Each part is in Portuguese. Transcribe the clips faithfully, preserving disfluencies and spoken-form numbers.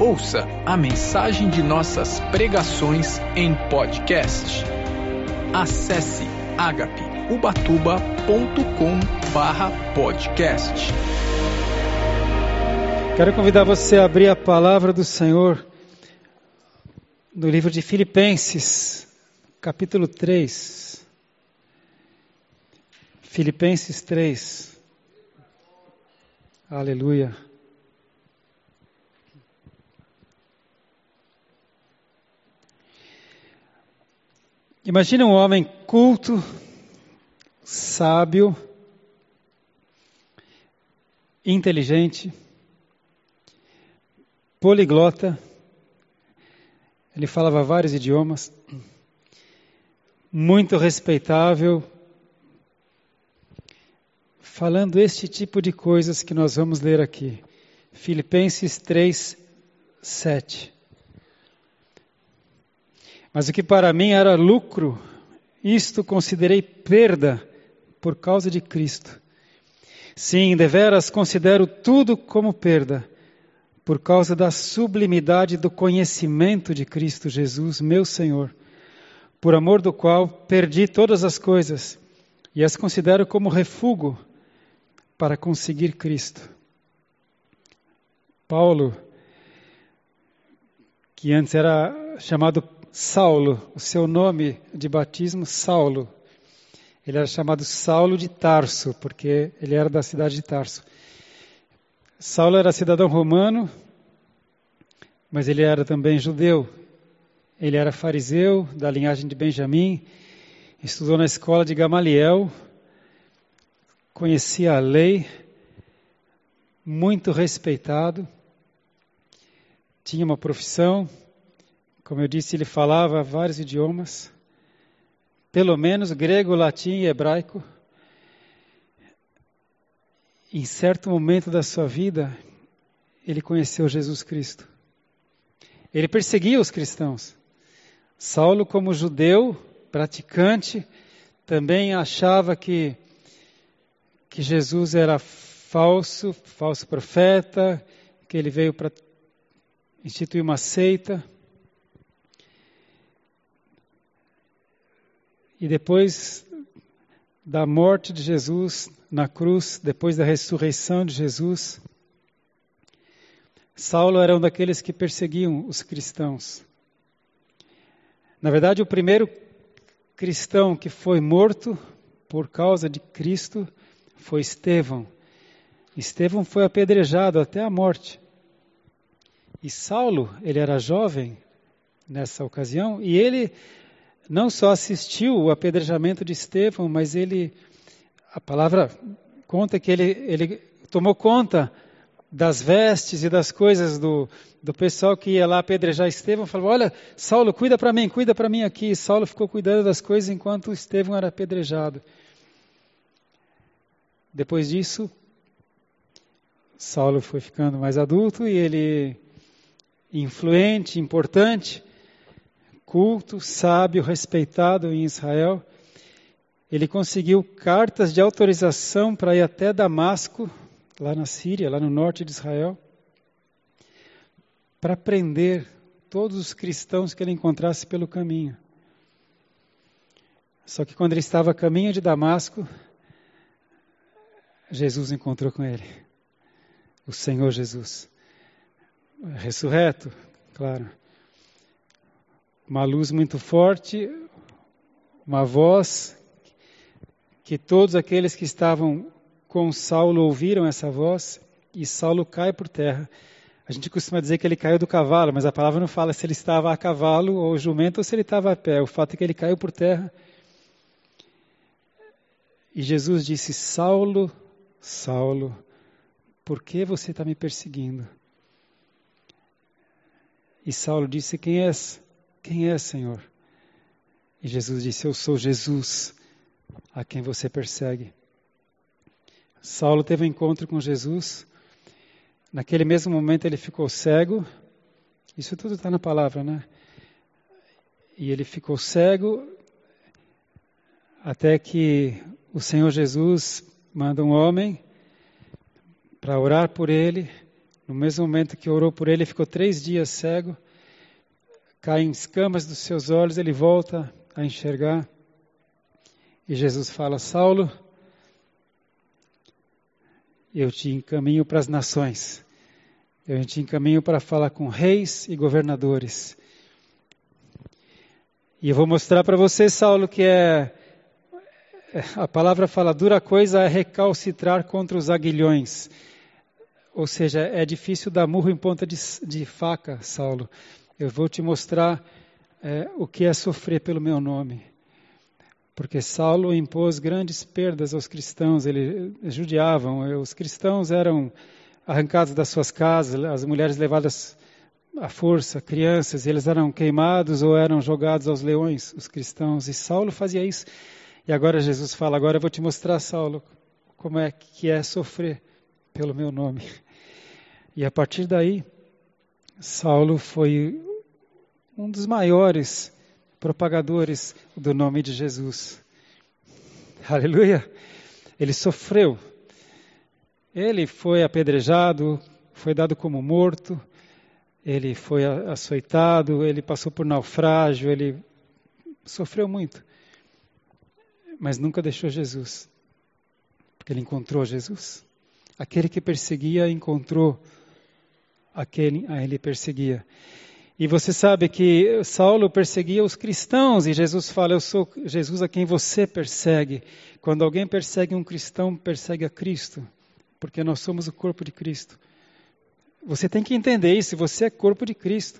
Ouça a mensagem de nossas pregações em podcast. Acesse agape ubatuba ponto com barra podcast. Quero convidar você a abrir a palavra do Senhor no livro de Filipenses, capítulo três. Filipenses três. Aleluia. Imagina um homem culto, sábio, inteligente, poliglota. Ele falava vários idiomas, muito respeitável, falando este tipo de coisas que nós vamos ler aqui. Filipenses três, sete. Mas o que para mim era lucro, isto considerei perda por causa de Cristo. Sim, deveras considero tudo como perda, por causa da sublimidade do conhecimento de Cristo Jesus, meu Senhor, por amor do qual perdi todas as coisas e as considero como refúgio para conseguir Cristo. Paulo, que antes era chamado Saulo, o seu nome de batismo, Saulo. Ele era chamado Saulo de Tarso, porque ele era da cidade de Tarso. Saulo era cidadão romano, mas ele era também judeu. Ele era fariseu, da linhagem de Benjamim, estudou na escola de Gamaliel, conhecia a lei, muito respeitado, tinha uma profissão. Como eu disse, ele falava vários idiomas, pelo menos grego, latim e hebraico. Em certo momento da sua vida, ele conheceu Jesus Cristo. Ele perseguia os cristãos. Saulo, como judeu, praticante, também achava que, que Jesus era falso, falso profeta, que ele veio para instituir uma seita. E depois da morte de Jesus na cruz, depois da ressurreição de Jesus, Saulo era um daqueles que perseguiam os cristãos. Na verdade, o primeiro cristão que foi morto por causa de Cristo foi Estevão. Estevão foi apedrejado até a morte. E Saulo, ele era jovem nessa ocasião, e ele não só assistiu o apedrejamento de Estevão, mas ele, a palavra conta que ele, ele tomou conta das vestes e das coisas do, do pessoal que ia lá apedrejar Estevão. Falou: olha, Saulo, cuida para mim, cuida para mim aqui. E Saulo ficou cuidando das coisas enquanto Estevão era apedrejado. Depois disso, Saulo foi ficando mais adulto e ele, influente, importante, culto, sábio, respeitado em Israel, ele conseguiu cartas de autorização para ir até Damasco, lá na Síria, lá no norte de Israel, para prender todos os cristãos que ele encontrasse pelo caminho. Só que quando ele estava a caminho de Damasco, Jesus encontrou com ele, o Senhor Jesus, ressurreto, claro. Uma luz muito forte, uma voz, que todos aqueles que estavam com Saulo ouviram essa voz, e Saulo cai por terra. A gente costuma dizer que ele caiu do cavalo, mas a palavra não fala se ele estava a cavalo ou jumento ou se ele estava a pé. O fato é que ele caiu por terra. E Jesus disse: Saulo, Saulo, por que você está me perseguindo? E Saulo disse: Quem és? Quem é, Senhor? E Jesus disse: eu sou Jesus, a quem você persegue. Saulo teve um encontro com Jesus. Naquele mesmo momento ele ficou cego. Isso tudo está na palavra, né? E ele ficou cego até que o Senhor Jesus manda um homem para orar por ele, No mesmo momento que orou por ele, ele ficou três dias cego, caem escamas dos seus olhos, ele volta a enxergar. E Jesus fala: Saulo, eu te encaminho para as nações. Eu te encaminho para falar com reis e governadores. E eu vou mostrar para você, Saulo, que é... A palavra fala, dura coisa é recalcitrar contra os aguilhões. Ou seja, é difícil dar murro em ponta de, de faca, Saulo. Eu vou te mostrar é, o que é sofrer pelo meu nome. Porque Saulo impôs grandes perdas aos cristãos, eles judiavam. Os cristãos eram arrancados das suas casas, as mulheres levadas à força, crianças, eles eram queimados ou eram jogados aos leões, os cristãos. E Saulo fazia isso. E agora Jesus fala, agora eu vou te mostrar, Saulo, como é que é sofrer pelo meu nome. E a partir daí, Saulo foi um dos maiores propagadores do nome de Jesus. Aleluia! Ele sofreu. Ele foi apedrejado, foi dado como morto, ele foi açoitado, ele passou por naufrágio, ele sofreu muito. Mas nunca deixou Jesus, porque ele encontrou Jesus. Aquele que perseguia, encontrou aquele a ele perseguia. E você sabe que Saulo perseguia os cristãos, e Jesus fala, eu sou Jesus a quem você persegue. Quando alguém persegue um cristão, persegue a Cristo, porque nós somos o corpo de Cristo. Você tem que entender isso, você é corpo de Cristo.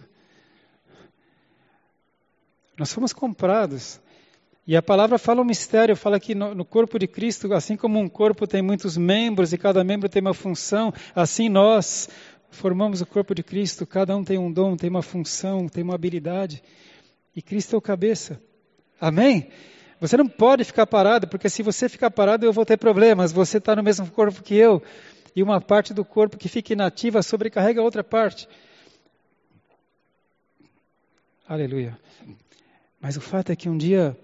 Nós fomos comprados. E a palavra fala um mistério, fala que no, no corpo de Cristo, assim como um corpo tem muitos membros e cada membro tem uma função, assim nós formamos o corpo de Cristo, cada um tem um dom, tem uma função, tem uma habilidade, e Cristo é o cabeça. Amém? Você não pode ficar parado, porque se você ficar parado eu vou ter problemas, você está no mesmo corpo que eu, e uma parte do corpo que fica inativa sobrecarrega a outra parte. Aleluia. Mas o fato é que um dia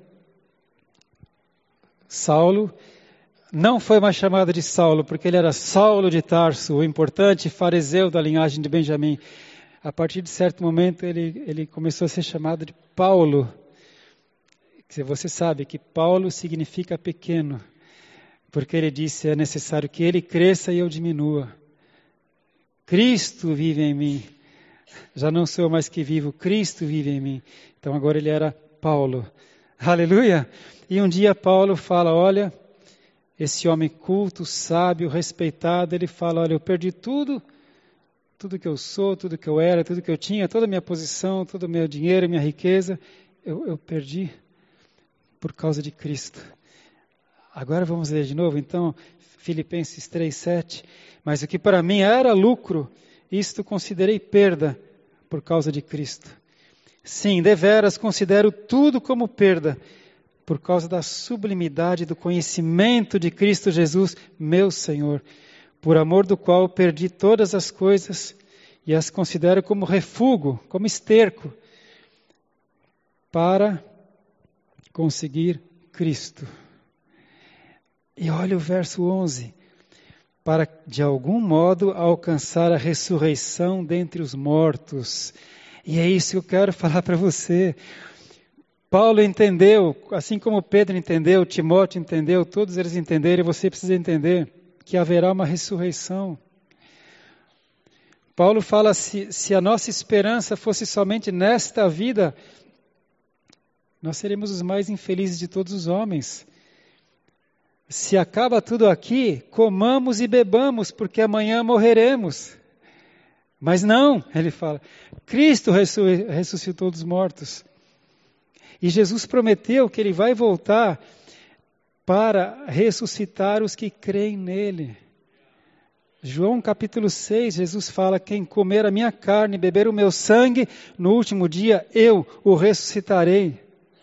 Saulo não foi mais chamado de Saulo, porque ele era Saulo de Tarso, o importante fariseu da linhagem de Benjamim. A partir de certo momento ele, ele começou a ser chamado de Paulo. Você sabe que Paulo significa pequeno, porque ele disse, é necessário que ele cresça e eu diminua. Cristo vive em mim. Já não sou mais que vivo, Cristo vive em mim. Então agora ele era Paulo. Aleluia! E um dia Paulo fala, olha, esse homem culto, sábio, respeitado, ele fala, olha, eu perdi tudo, tudo que eu sou, tudo que eu era, tudo que eu tinha, toda a minha posição, todo o meu dinheiro, minha riqueza, eu, eu perdi por causa de Cristo. Agora vamos ler de novo, então, Filipenses três, sete. Mas o que para mim era lucro, isto considerei perda por causa de Cristo. Sim, deveras considero tudo como perda, por causa da sublimidade do conhecimento de Cristo Jesus, meu Senhor, por amor do qual perdi todas as coisas e as considero como refúgio, como esterco, para conseguir Cristo. E olha o verso onze, para de algum modo alcançar a ressurreição dentre os mortos. E é isso que eu quero falar para você. Paulo entendeu, assim como Pedro entendeu, Timóteo entendeu, todos eles entenderam, e você precisa entender que haverá uma ressurreição. Paulo fala, se, se a nossa esperança fosse somente nesta vida, nós seríamos os mais infelizes de todos os homens. Se acaba tudo aqui, comamos e bebamos, porque amanhã morreremos. Mas não, ele fala, Cristo ressuscitou dos mortos. E Jesus prometeu que ele vai voltar para ressuscitar os que creem nele. João capítulo seis, Jesus fala, quem comer a minha carne e beber o meu sangue, no último dia eu o ressuscitarei.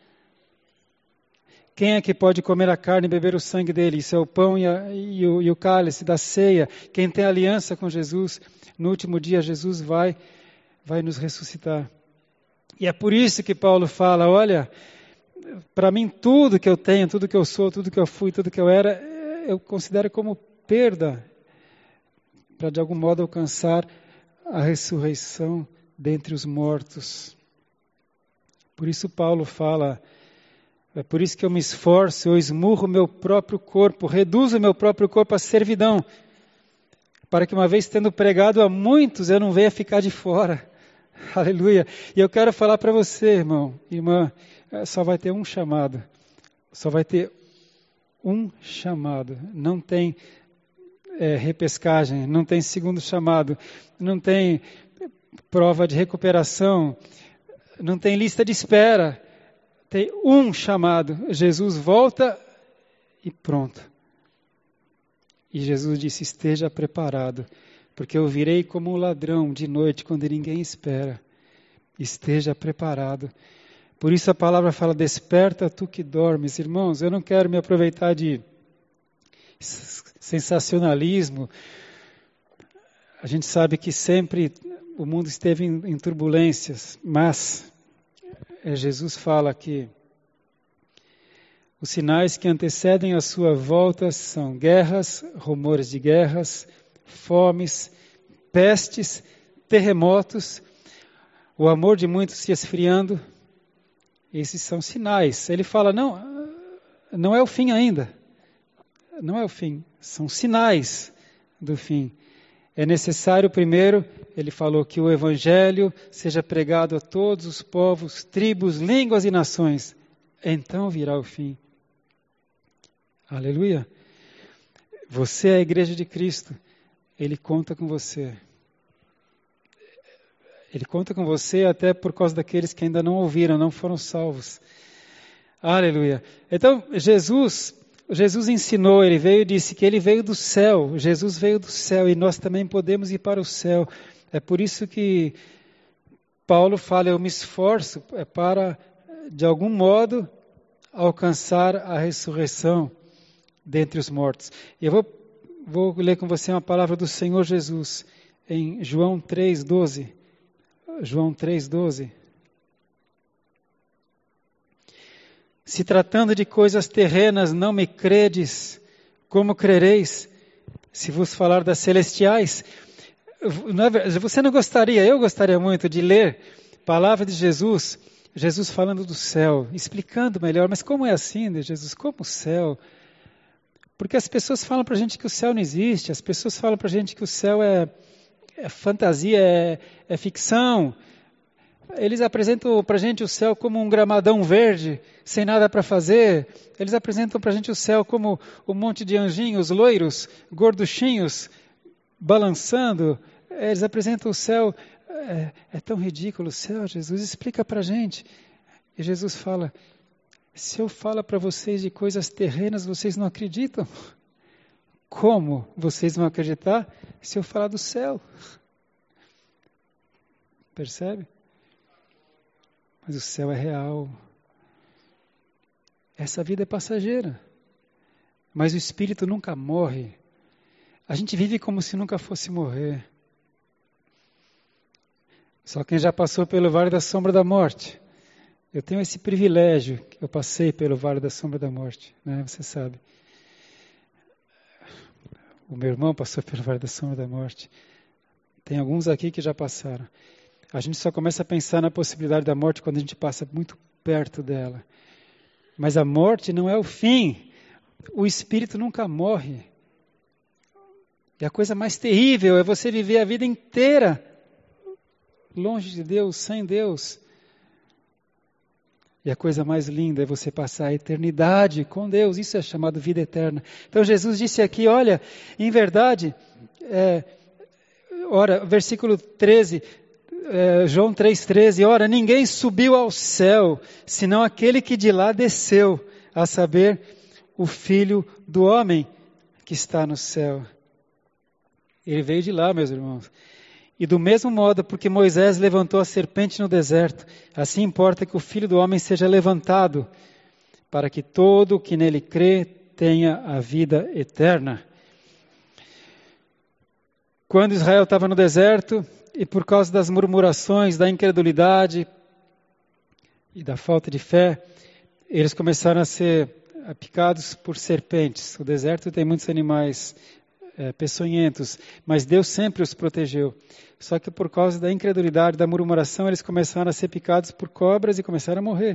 Quem é que pode comer a carne e beber o sangue dele? Isso é o pão e, a, e, o, e o cálice da ceia. Quem tem aliança com Jesus, no último dia Jesus vai, vai nos ressuscitar. E é por isso que Paulo fala, olha, para mim tudo que eu tenho, tudo que eu sou, tudo que eu fui, tudo que eu era, eu considero como perda, para de algum modo alcançar a ressurreição dentre os mortos. Por isso Paulo fala, é por isso que eu me esforço, eu esmurro o meu próprio corpo, reduzo o meu próprio corpo à servidão, para que uma vez tendo pregado a muitos, eu não venha ficar de fora. Aleluia. E eu quero falar para você, irmão, irmã, só vai ter um chamado. Só vai ter um chamado. Não tem é, repescagem, não tem segundo chamado, não tem prova de recuperação, não tem lista de espera. Tem um chamado. Jesus volta e pronto. E Jesus disse, esteja preparado, porque eu virei como um ladrão de noite, quando ninguém espera. Esteja preparado. Por isso a palavra fala, desperta tu que dormes. Irmãos, eu não quero me aproveitar de sensacionalismo. A gente sabe que sempre o mundo esteve em, em turbulências, mas é, Jesus fala que os sinais que antecedem a sua volta são guerras, rumores de guerras, fomes, pestes, terremotos, o amor de muitos se esfriando. Esses são sinais. Ele fala, não, não é o fim ainda. Não é o fim, são sinais do fim. É necessário primeiro, ele falou, que o evangelho seja pregado a todos os povos, tribos, línguas e nações. Então virá o fim. Aleluia. Você é a igreja de Cristo. Ele conta com você. Ele conta com você até por causa daqueles que ainda não ouviram, não foram salvos. Aleluia. Então, Jesus, Jesus ensinou, ele veio e disse que ele veio do céu. Jesus veio do céu e nós também podemos ir para o céu. É por isso que Paulo fala, eu me esforço é para, de algum modo, alcançar a ressurreição dentre os mortos. E eu vou, vou ler com você uma palavra do Senhor Jesus, em João três, doze. João três, doze. Se tratando de coisas terrenas não me credes, como crereis se vos falar das celestiais? Você não gostaria, eu gostaria muito de ler a palavra de Jesus, Jesus falando do céu, explicando melhor, mas como é assim, né, Jesus? Como o céu? Porque as pessoas falam para a gente que o céu não existe, as pessoas falam para a gente que o céu é, é fantasia, é, é ficção. Eles apresentam para a gente o céu como um gramadão verde, sem nada para fazer. Eles apresentam para a gente o céu como um monte de anjinhos loiros, gorduchinhos, balançando. Eles apresentam o céu, é, é tão ridículo o céu, Jesus, explica para a gente. E Jesus fala, se eu falo para vocês de coisas terrenas, vocês não acreditam? Como vocês vão acreditar se eu falar do céu? Percebe? Mas o céu é real. Essa vida é passageira. Mas o espírito nunca morre. A gente vive como se nunca fosse morrer. Só quem já passou pelo vale da sombra da morte. Eu tenho esse privilégio, eu passei pelo vale da sombra da morte, né? Você sabe. O meu irmão passou pelo vale da sombra da morte. Tem alguns aqui que já passaram. A gente só começa a pensar na possibilidade da morte quando a gente passa muito perto dela. Mas a morte não é o fim. O espírito nunca morre. E a coisa mais terrível é você viver a vida inteira longe de Deus, sem Deus. E a coisa mais linda é você passar a eternidade com Deus. Isso é chamado vida eterna. Então Jesus disse aqui, olha, em verdade, é, ora, versículo treze, é, João três, treze, ora, ninguém subiu ao céu, senão aquele que de lá desceu, a saber, o Filho do Homem que está no céu. Ele veio de lá, meus irmãos. E do mesmo modo, porque Moisés levantou a serpente no deserto, assim importa que o Filho do Homem seja levantado, para que todo o que nele crê tenha a vida eterna. Quando Israel estava no deserto, e por causa das murmurações, da incredulidade e da falta de fé, eles começaram a ser picados por serpentes. O deserto tem muitos animais é, peçonhentos, mas Deus sempre os protegeu. Só que por causa da incredulidade, da murmuração, eles começaram a ser picados por cobras e começaram a morrer.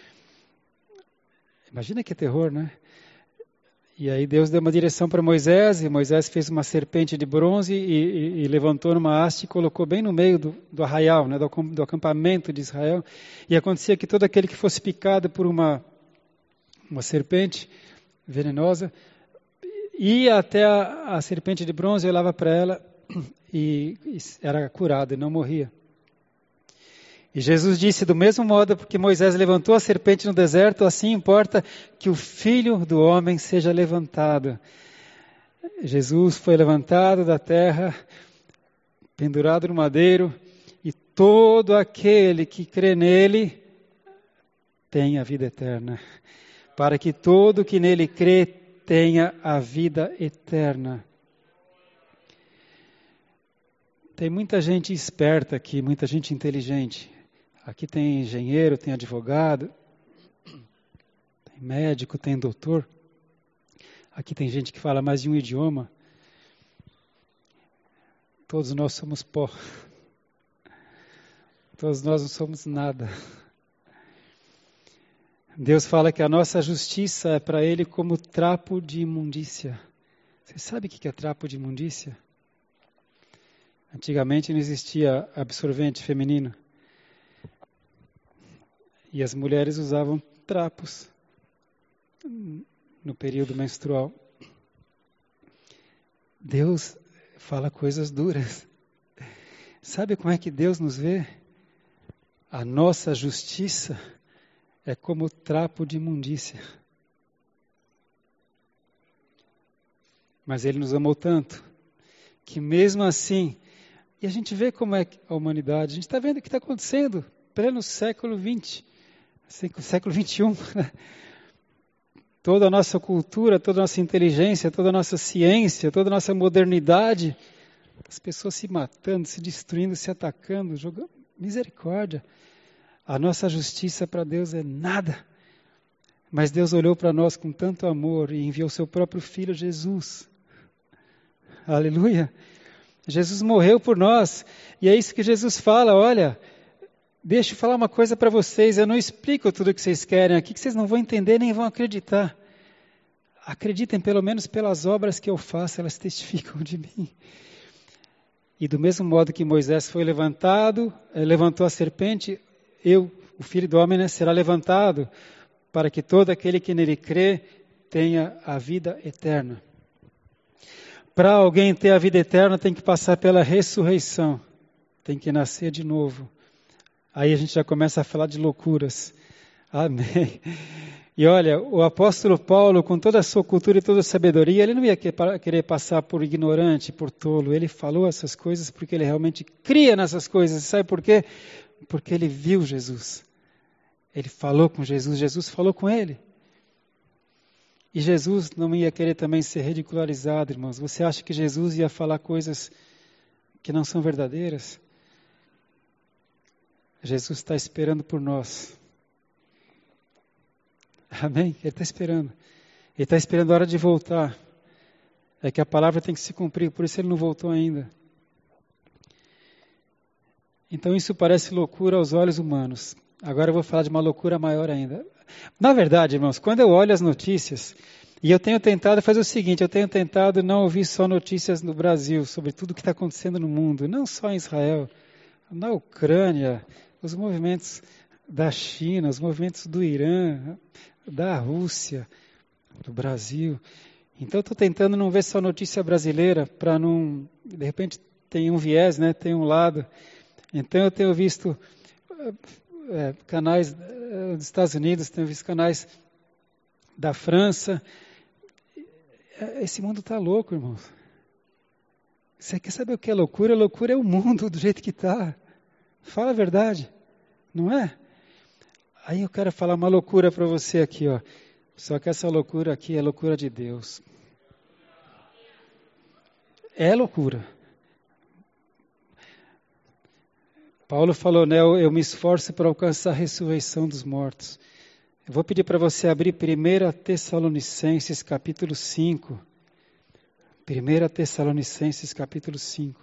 Imagina que terror, né? E aí Deus deu uma direção para Moisés, e Moisés fez uma serpente de bronze e, e, e levantou numa haste e colocou bem no meio do, do arraial, né, do, do acampamento de Israel. E acontecia que todo aquele que fosse picado por uma, uma serpente venenosa, ia até a, a serpente de bronze, olhava para ela e, e era curado e não morria. E Jesus disse, do mesmo modo que Moisés levantou a serpente no deserto, assim importa que o Filho do Homem seja levantado. Jesus foi levantado da terra, pendurado no madeiro, e todo aquele que crê nele tem a vida eterna. Para que todo que nele crê tenha a vida eterna. Tem muita gente esperta aqui, muita gente inteligente. Aqui tem engenheiro, tem advogado, tem médico, tem doutor. Aqui tem gente que fala mais de um idioma. Todos nós somos pó. Todos nós não somos nada. Deus fala que a nossa justiça é para Ele como trapo de imundícia. Você sabe o que é trapo de imundícia? Antigamente não existia absorvente feminino. E as mulheres usavam trapos no período menstrual. Deus fala coisas duras. Sabe como é que Deus nos vê? A nossa justiça é como trapo de imundícia. Mas Ele nos amou tanto, que mesmo assim, e a gente vê como é a humanidade, a gente está vendo o que está acontecendo, pleno século vinte, século vinte e um, né? Toda a nossa cultura, toda a nossa inteligência, toda a nossa ciência, toda a nossa modernidade, as pessoas se matando, se destruindo, se atacando, jogando misericórdia. A nossa justiça para Deus é nada. Mas Deus olhou para nós com tanto amor e enviou seu próprio Filho Jesus. Aleluia! Jesus morreu por nós. E é isso que Jesus fala, olha, deixa eu falar uma coisa para vocês, eu não explico tudo o que vocês querem aqui, que vocês não vão entender nem vão acreditar. Acreditem pelo menos pelas obras que eu faço, elas testificam de mim. E do mesmo modo que Moisés foi levantado, levantou a serpente, eu, o Filho do Homem, né, será levantado, para que todo aquele que nele crê tenha a vida eterna. Para alguém ter a vida eterna, tem que passar pela ressurreição, tem que nascer de novo. Aí a gente já começa a falar de loucuras. Amém. E olha, o apóstolo Paulo, com toda a sua cultura e toda a sabedoria, ele não ia querer passar por ignorante, por tolo. Ele falou essas coisas porque ele realmente cria nessas coisas. Sabe por quê? Porque ele viu Jesus. Ele falou com Jesus, Jesus falou com ele. E Jesus não ia querer também ser ridicularizado, irmãos. Você acha que Jesus ia falar coisas que não são verdadeiras? Jesus está esperando por nós. Amém? Ele está esperando. Ele está esperando a hora de voltar. É que a palavra tem que se cumprir, por isso ele não voltou ainda. Então isso parece loucura aos olhos humanos. Agora eu vou falar de uma loucura maior ainda. Na verdade, irmãos, quando eu olho as notícias, e eu tenho tentado fazer o seguinte, eu tenho tentado não ouvir só notícias no Brasil, sobre tudo o que está acontecendo no mundo, não só em Israel, na Ucrânia, os movimentos da China, os movimentos do Irã, da Rússia, do Brasil. Então eu estou tentando não ver só notícia brasileira, para não, de repente tem um viés, né, tem um lado. Então eu tenho visto é, canais é, dos Estados Unidos, tenho visto canais da França. Esse mundo está louco, irmãos. Você quer saber o que é loucura? Loucura é o mundo do jeito que está. Fala a verdade, não é? Aí eu quero falar uma loucura para você aqui, ó. Só que essa loucura aqui é loucura de Deus. É loucura. Paulo falou, né? Eu, eu me esforço para alcançar a ressurreição dos mortos. Eu vou pedir para você abrir primeira Tessalonicenses, capítulo cinco. primeira Tessalonicenses capítulo cinco.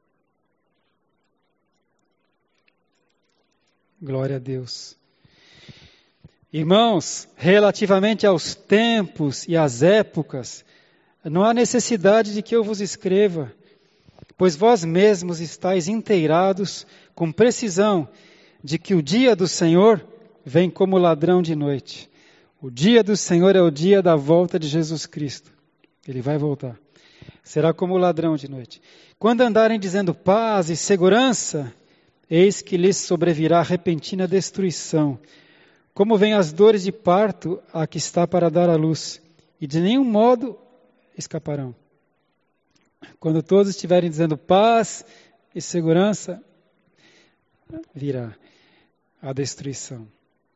Glória a Deus. Irmãos, relativamente aos tempos e às épocas, não há necessidade de que eu vos escreva, pois vós mesmos estáis inteirados com precisão de que o dia do Senhor vem como ladrão de noite. O dia do Senhor é o dia da volta de Jesus Cristo. Ele vai voltar. Será como o ladrão de noite. Quando andarem dizendo paz e segurança, eis que lhes sobrevirá repentina destruição, como vêm as dores de parto a que está para dar à luz, e de nenhum modo escaparão. Quando todos estiverem dizendo paz e segurança, virá a destruição.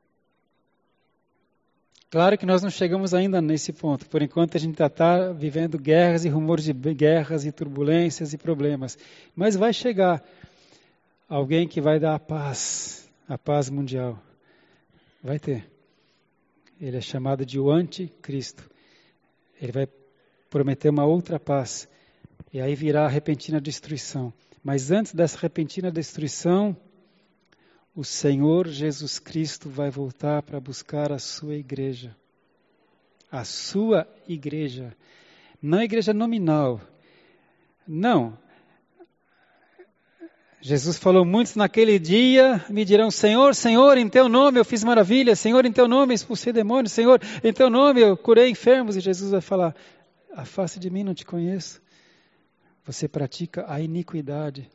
Claro que nós não chegamos ainda nesse ponto. Por enquanto a gente está tá vivendo guerras e rumores de guerras e turbulências e problemas. Mas vai chegar alguém que vai dar a paz, a paz mundial. Vai ter. Ele é chamado de o anticristo. Ele vai prometer uma outra paz. E aí virá a repentina destruição. Mas antes dessa repentina destruição, o Senhor Jesus Cristo vai voltar para buscar a sua igreja. A sua igreja. Não a igreja nominal. Não. Jesus falou, muitos naquele dia me dirão, Senhor, Senhor, em teu nome eu fiz maravilha, Senhor, em teu nome eu expulsei demônios, Senhor, em teu nome eu curei enfermos. E Jesus vai falar, afaste de mim, não te conheço. Você pratica a iniquidade.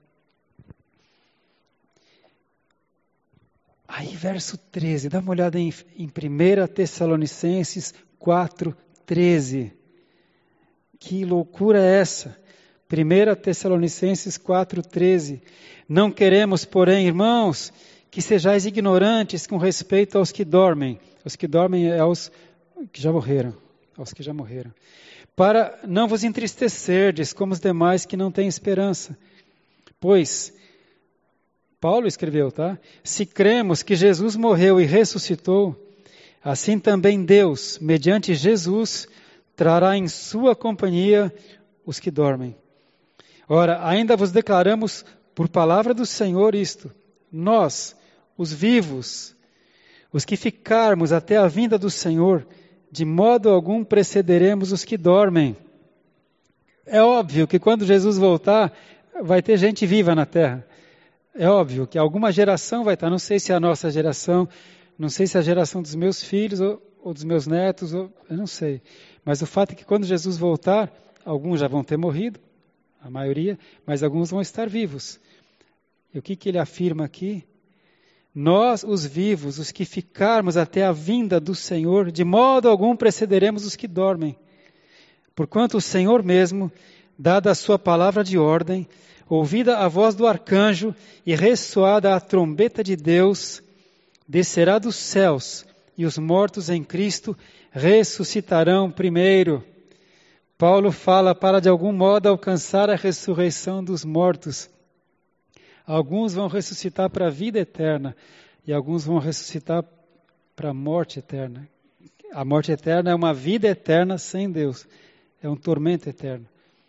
Aí verso treze, dá uma olhada em, em primeira Tessalonicenses quatro, treze. Que loucura é essa? primeira Tessalonicenses quatro, treze. Não queremos, porém, irmãos, que sejais ignorantes com respeito aos que dormem. Os que dormem é aos que já morreram. Aos que já morreram. Para não vos entristecerdes como os demais que não têm esperança. Pois, Paulo escreveu, tá? Se cremos que Jesus morreu e ressuscitou, assim também Deus, mediante Jesus, trará em sua companhia os que dormem. Ora, ainda vos declaramos por palavra do Senhor isto, nós, os vivos, os que ficarmos até a vinda do Senhor, de modo algum precederemos os que dormem. É óbvio que quando Jesus voltar, vai ter gente viva na terra. É óbvio que alguma geração vai estar, não sei se é a nossa geração, não sei se é a geração dos meus filhos ou, ou dos meus netos, ou, eu não sei. Mas o fato é que quando Jesus voltar, alguns já vão ter morrido, a maioria, mas alguns vão estar vivos. E o que, que ele afirma aqui? Nós, os vivos, os que ficarmos até a vinda do Senhor, de modo algum precederemos os que dormem. Porquanto o Senhor mesmo, dada a sua palavra de ordem, ouvida a voz do arcanjo e ressoada a trombeta de Deus, descerá dos céus, e os mortos em Cristo ressuscitarão primeiro. Paulo fala para de algum modo alcançar a ressurreição dos mortos. Alguns vão ressuscitar para a vida eterna e alguns vão ressuscitar para a morte eterna. A morte eterna é uma vida eterna sem Deus. É um tormento eterno.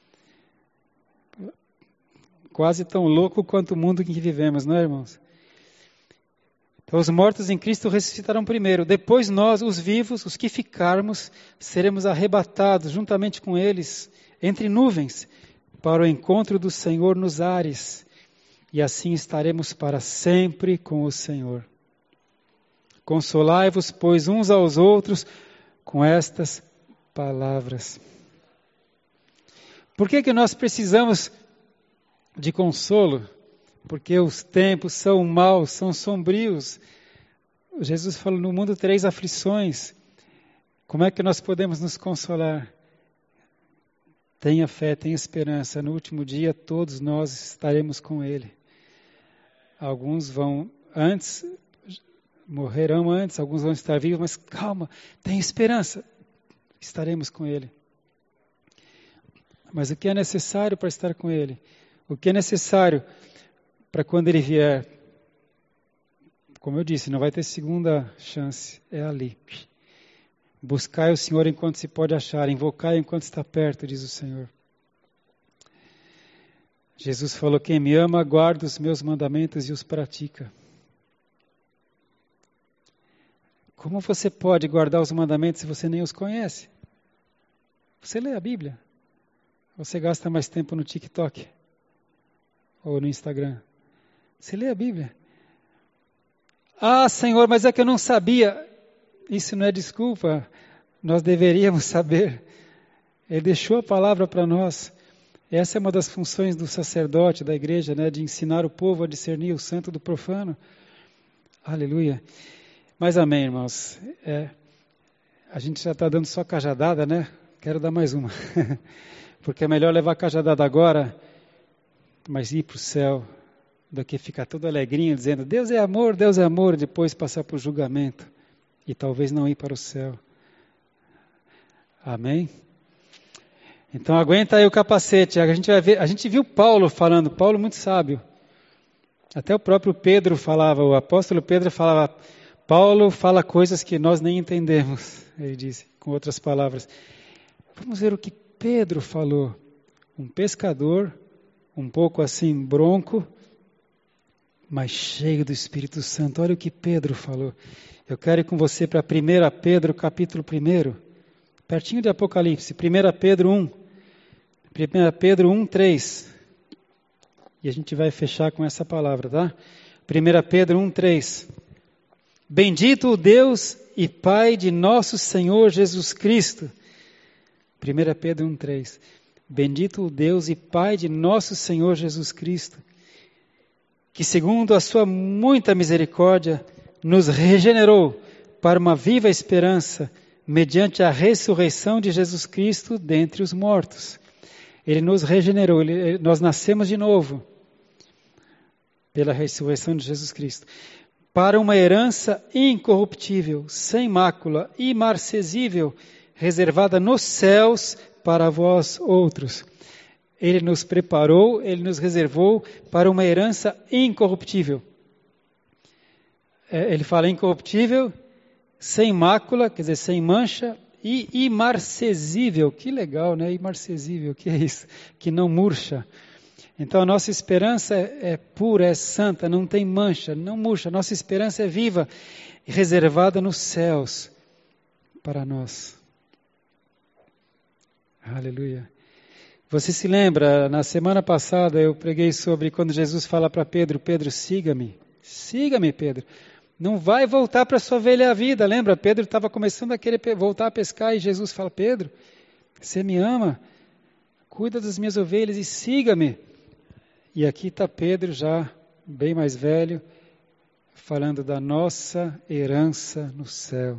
Quase tão louco quanto o mundo em que vivemos, não é, irmãos? Então, os mortos em Cristo ressuscitarão primeiro. Depois nós, os vivos, os que ficarmos, seremos arrebatados juntamente com eles, entre nuvens, para o encontro do Senhor nos ares. E assim estaremos para sempre com o Senhor. Consolai-vos, pois, uns aos outros com estas palavras. Por que que nós precisamos de consolo? Porque os tempos são maus, são sombrios. Jesus falou, no mundo três aflições. Como é que nós podemos nos consolar? Tenha fé, tenha esperança. No último dia, todos nós estaremos com Ele. Alguns vão antes, morrerão antes, alguns vão estar vivos, mas calma, tenha esperança. Estaremos com Ele. Mas o que é necessário para estar com Ele? O que é necessário para quando Ele vier? Como eu disse, não vai ter segunda chance, é ali. Buscai o Senhor enquanto se pode achar, invocai enquanto está perto, diz o Senhor. Jesus falou, quem me ama, guarda os meus mandamentos e os pratica. Como você pode guardar os mandamentos se você nem os conhece? Você lê a Bíblia? Você gasta mais tempo no TikTok? Ou no Instagram? Você lê a Bíblia? Ah, Senhor, mas é que eu não sabia. Isso não é desculpa. Nós deveríamos saber. Ele deixou a palavra para nós. Essa é uma das funções do sacerdote, da igreja, né? De ensinar o povo a discernir o santo do profano. Aleluia. Mas amém, irmãos. É, a gente já está dando só cajadada, né? Quero dar mais uma. Porque é melhor levar a cajadada agora, mas ir para o céu, do que ficar todo alegrinho, dizendo, Deus é amor, Deus é amor, e depois passar por julgamento. E talvez não ir para o céu. Amém? Então aguenta aí o capacete. A gente vai ver, a gente viu Paulo falando, Paulo muito sábio. Até o próprio Pedro falava, o apóstolo Pedro falava, Paulo fala coisas que nós nem entendemos, ele disse, com outras palavras. Vamos ver o que Pedro falou. Um pescador, um pouco assim bronco, mas cheio do Espírito Santo. Olha o que Pedro falou. Eu quero ir com você para primeira Pedro, capítulo um, pertinho de Apocalipse, primeira Pedro um. primeira Pedro um, três. E a gente vai fechar com essa palavra, tá? primeira Pedro um, três. Bendito o Deus e Pai de nosso Senhor Jesus Cristo. primeira Pedro um, três. Bendito o Deus e Pai de nosso Senhor Jesus Cristo, que segundo a sua muita misericórdia, nos regenerou para uma viva esperança, mediante a ressurreição de Jesus Cristo dentre os mortos. Ele nos regenerou, ele, nós nascemos de novo, pela ressurreição de Jesus Cristo, para uma herança incorruptível, sem mácula, imarcessível, reservada nos céus para vós outros. Ele nos preparou, Ele nos reservou para uma herança incorruptível. Ele fala incorruptível, sem mácula, quer dizer, sem mancha, e imarcessível. Que legal, né? Imarcessível, que é isso? Que não murcha. Então a nossa esperança é, é pura, é santa, não tem mancha, não murcha. Nossa esperança é viva, reservada nos céus para nós. Aleluia. Você se lembra, na semana passada eu preguei sobre quando Jesus fala para Pedro, Pedro, siga-me. Siga-me, Pedro. Não vai voltar para a sua velha vida. Lembra? Pedro estava começando a querer voltar a pescar e Jesus fala, Pedro, você me ama? Cuida das minhas ovelhas e siga-me. E aqui está Pedro já bem mais velho, falando da nossa herança no céu.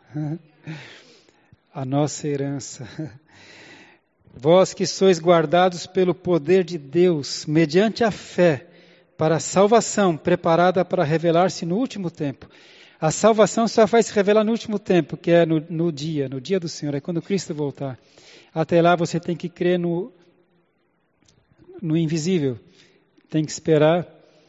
A nossa herança. Vós que sois guardados pelo poder de Deus, mediante a fé, para a salvação preparada para revelar-se no último tempo. A salvação só vai se revelar no último tempo, que é no, no dia, no dia do Senhor, é quando Cristo voltar. Até lá você tem que crer no, no invisível, tem que esperar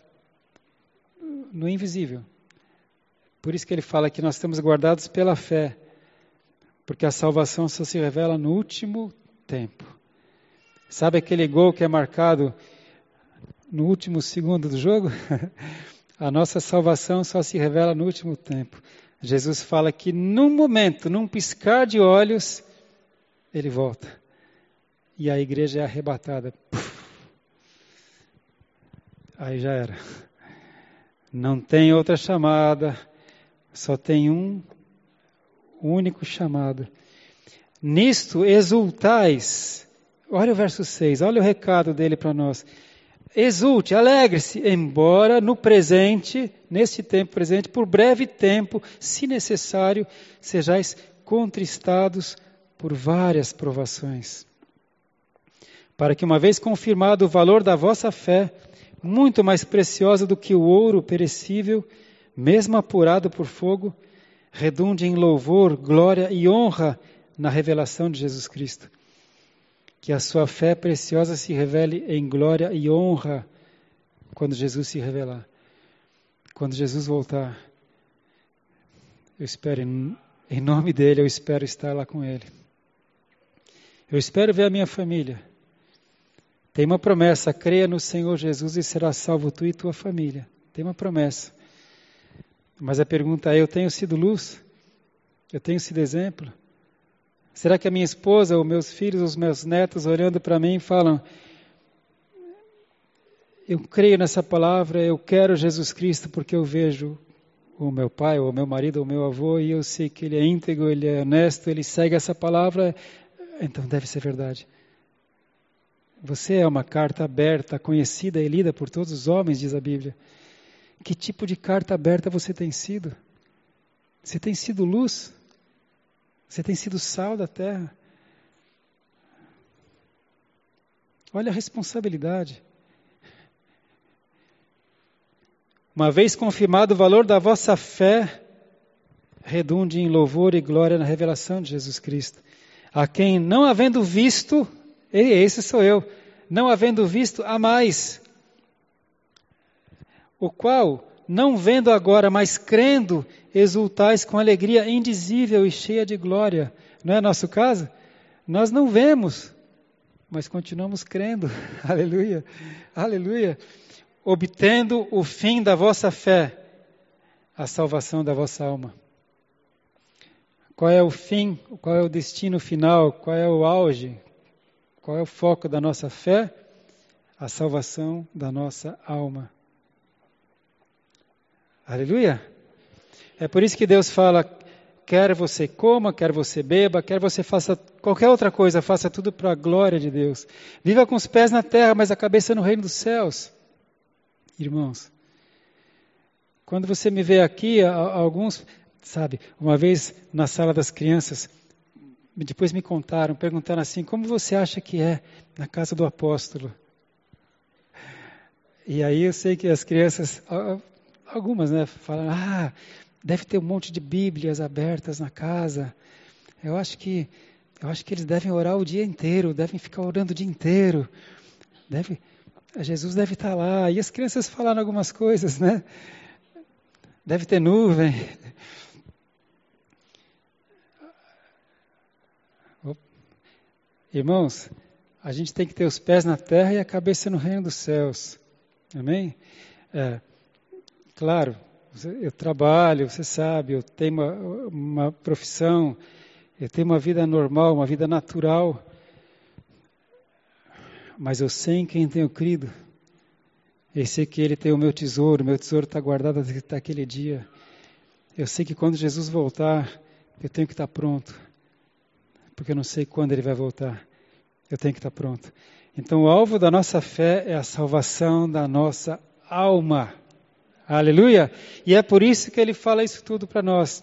no invisível. Por isso que ele fala que nós estamos guardados pela fé, porque a salvação só se revela no último tempo. Sabe aquele gol que é marcado no último segundo do jogo? A nossa salvação só se revela no último tempo. Jesus fala que num momento, num piscar de olhos, ele volta. E a igreja é arrebatada. Aí já era. Não tem outra chamada, só tem um único chamado. Nisto exultais. Olha o verso seis, olha o recado dele para nós. Exulte, alegre-se, embora no presente, neste tempo presente, por breve tempo, se necessário, sejais contristados por várias provações. Para que, uma vez confirmado o valor da vossa fé, muito mais preciosa do que o ouro perecível, mesmo apurado por fogo, redunde em louvor, glória e honra na revelação de Jesus Cristo. Que a sua fé preciosa se revele em glória e honra quando Jesus se revelar. Quando Jesus voltar. Eu espero, em, em nome dele, eu espero estar lá com ele. Eu espero ver a minha família. Tem uma promessa, creia no Senhor Jesus e será salvo tu e tua família. Tem uma promessa. Mas a pergunta é, eu tenho sido luz? Eu tenho sido exemplo? Será que a minha esposa, os meus filhos, os meus netos olhando para mim falam, eu creio nessa palavra, eu quero Jesus Cristo porque eu vejo o meu pai, ou o meu marido, ou o meu avô, e eu sei que ele é íntegro, ele é honesto, ele segue essa palavra, então deve ser verdade. Você é uma carta aberta, conhecida e lida por todos os homens, diz a Bíblia. Que tipo de carta aberta você tem sido? Você tem sido luz? Você tem sido sal da terra? Olha a responsabilidade. Uma vez confirmado o valor da vossa fé, redunde em louvor e glória na revelação de Jesus Cristo. A quem não havendo visto, esse sou eu, não havendo visto, há mais. O qual, não vendo agora, mas crendo, exultais com alegria indizível e cheia de glória. Não é nosso caso? Nós não vemos, mas continuamos crendo. Aleluia, aleluia. Obtendo o fim da vossa fé, a salvação da vossa alma. Qual é o fim? Qual é o destino final? Qual é o auge? Qual é o foco da nossa fé? A salvação da nossa alma. Aleluia! É por isso que Deus fala, quer você coma, quer você beba, quer você faça qualquer outra coisa, faça tudo para a glória de Deus. Viva com os pés na terra, mas a cabeça no reino dos céus. Irmãos, quando você me vê aqui, alguns, sabe, uma vez na sala das crianças, depois me contaram, perguntaram assim, como você acha que é na casa do apóstolo? E aí eu sei que as crianças, algumas, né, falam, ah, deve ter um monte de Bíblias abertas na casa. Eu acho que, eu acho que eles devem orar o dia inteiro, devem ficar orando o dia inteiro. Deve, Jesus deve estar lá. E as crianças falaram algumas coisas, né? Deve ter nuvem. Irmãos, a gente tem que ter os pés na terra e a cabeça no reino dos céus. Amém? É, claro, eu trabalho, você sabe, eu tenho uma, uma profissão, eu tenho uma vida normal, uma vida natural, mas eu sei em quem tenho crido. Eu sei que Ele tem o meu tesouro, o meu tesouro está guardado até aquele dia. Eu sei que quando Jesus voltar, eu tenho que estar pronto, porque eu não sei quando Ele vai voltar. Eu tenho que estar pronto. Então o alvo da nossa fé é a salvação da nossa alma. Aleluia! E é por isso que Ele fala isso tudo para nós.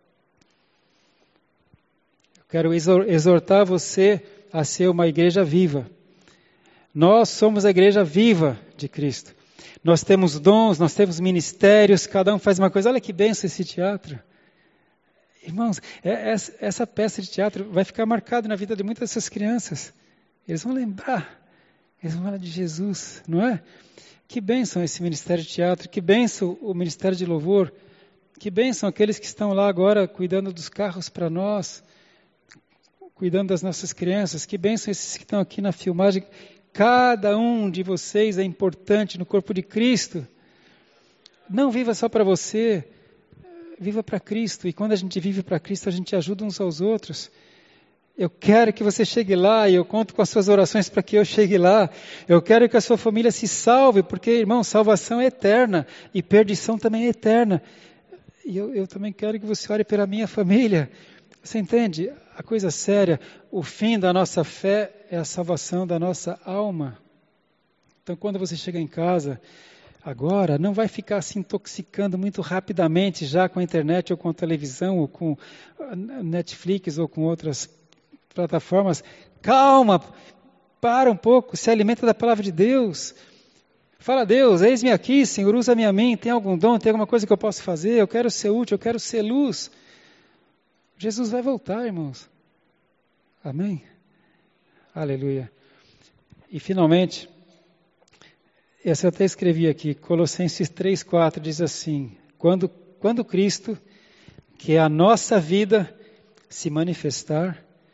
Eu quero exortar você a ser uma igreja viva. Nós somos a igreja viva de Cristo. Nós temos dons, nós temos ministérios, cada um faz uma coisa. Olha que bênção esse teatro. Irmãos, essa peça de teatro vai ficar marcada na vida de muitas dessas crianças. Eles vão lembrar, eles vão falar de Jesus, não é? Que bênção esse ministério de teatro, que bênção o ministério de louvor, que bênção aqueles que estão lá agora cuidando dos carros para nós, cuidando das nossas crianças, que bênção esses que estão aqui na filmagem. Cada um de vocês é importante no corpo de Cristo. Não viva só para você, viva para Cristo. E quando a gente vive para Cristo, a gente ajuda uns aos outros. Eu quero que você chegue lá e eu conto com as suas orações para que eu chegue lá. Eu quero que a sua família se salve, porque, irmão, salvação é eterna e perdição também é eterna. E eu, eu também quero que você ore pela minha família. Você entende? A coisa séria, o fim da nossa fé é a salvação da nossa alma. Então, quando você chega em casa, agora, não vai ficar se intoxicando muito rapidamente já com a internet ou com a televisão ou com Netflix ou com outras plataformas. Calma, para um pouco, se alimenta da palavra de Deus. Fala a Deus, eis-me aqui, Senhor, usa-me a mim, tem algum dom, tem alguma coisa que eu posso fazer, eu quero ser útil, eu quero ser luz. Jesus vai voltar, irmãos. Amém? Aleluia. E finalmente, essa eu até escrevi aqui, Colossenses três, quatro, diz assim, quando, quando Cristo, que é a nossa vida, se manifestar,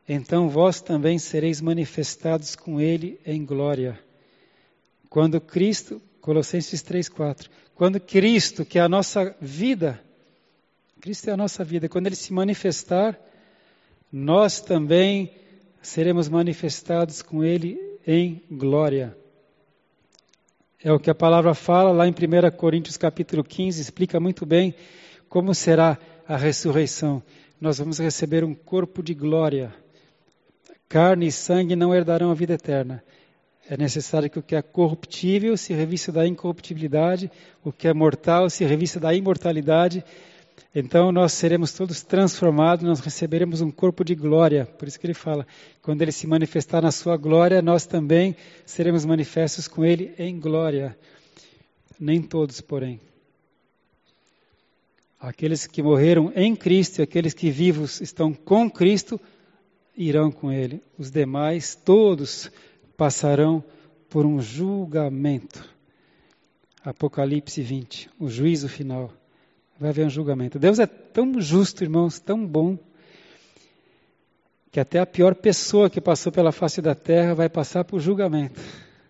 então vós também sereis manifestados com Ele em glória. Quando Cristo, Colossenses três, quatro, quando Cristo, que é a nossa vida, Cristo é a nossa vida, quando Ele se manifestar, nós também seremos manifestados com Ele em glória. É o que a palavra fala lá em primeira Coríntios capítulo quinze, explica muito bem como será a ressurreição. Nós vamos receber um corpo de glória. Carne e sangue não herdarão a vida eterna. É necessário que o que é corruptível se revista da incorruptibilidade, o que é mortal se revista da imortalidade. Então nós seremos todos transformados, nós receberemos um corpo de glória. Por isso que ele fala, quando ele se manifestar na sua glória, nós também seremos manifestos com ele em glória. Nem todos, porém. Aqueles que morreram em Cristo e aqueles que vivos estão com Cristo, irão com ele. Os demais, todos, passarão por um julgamento. Apocalipse vinte, o juízo final. Vai haver um julgamento. Deus é tão justo, irmãos, tão bom, que até a pior pessoa que passou pela face da terra vai passar por julgamento.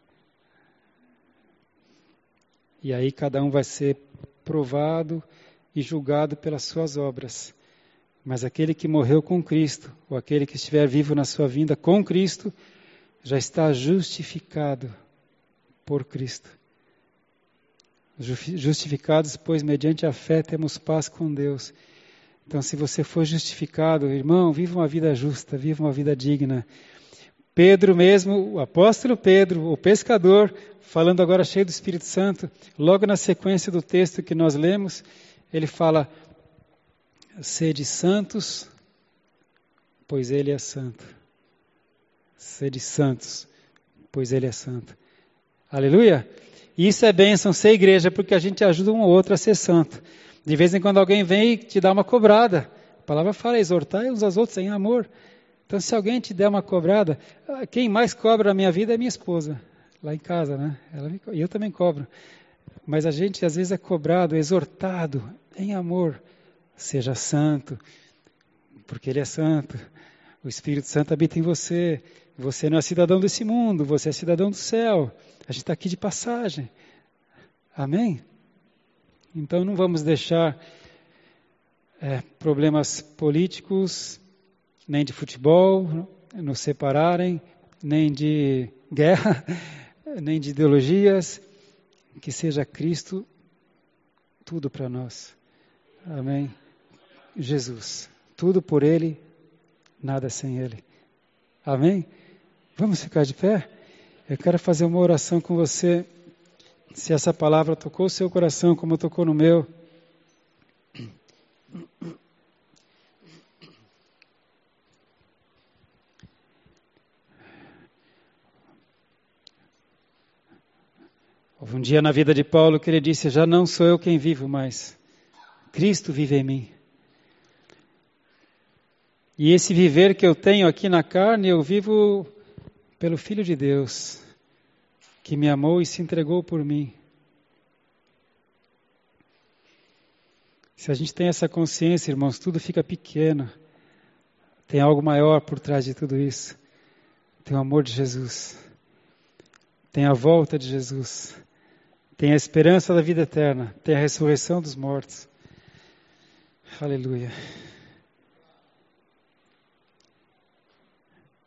E aí cada um vai ser provado e julgado pelas suas obras. Mas aquele que morreu com Cristo, ou aquele que estiver vivo na sua vinda com Cristo, já está justificado por Cristo. Justificados, pois, mediante a fé, temos paz com Deus. Então, se você for justificado, irmão, viva uma vida justa, viva uma vida digna. Pedro mesmo, o apóstolo Pedro, o pescador, falando agora cheio do Espírito Santo, logo na sequência do texto que nós lemos, ele fala, sede santos, pois ele é santo. Sede santos, pois ele é santo. Aleluia! E isso é bênção, ser igreja, porque a gente ajuda um ou outro a ser santo. De vez em quando alguém vem e te dá uma cobrada. A palavra fala, exortar uns aos outros em amor. Então, se alguém te der uma cobrada, quem mais cobra na minha vida é minha esposa, lá em casa, né? Ela me, e eu também cobro. Mas a gente, às vezes, é cobrado, exortado em amor. Seja santo, porque Ele é santo. O Espírito Santo habita em você. Você não é cidadão desse mundo, você é cidadão do céu. A gente está aqui de passagem. Amém? Então não vamos deixar é, problemas políticos, nem de futebol, nos separarem, nem de guerra, nem de ideologias. Que seja Cristo tudo para nós. Amém? Jesus. Tudo por Ele, nada sem Ele. Amém? Vamos ficar de pé? Eu quero fazer uma oração com você. Se essa palavra tocou o seu coração como tocou no meu. Houve um dia na vida de Paulo que ele disse, já não sou eu quem vivo, mas Cristo vive em mim. E esse viver que eu tenho aqui na carne, eu vivo pelo Filho de Deus, que me amou e se entregou por mim. Se a gente tem essa consciência, irmãos, tudo fica pequeno. Tem algo maior por trás de tudo isso. Tem o amor de Jesus. Tem a volta de Jesus. Tem a esperança da vida eterna. Tem a ressurreição dos mortos. Aleluia.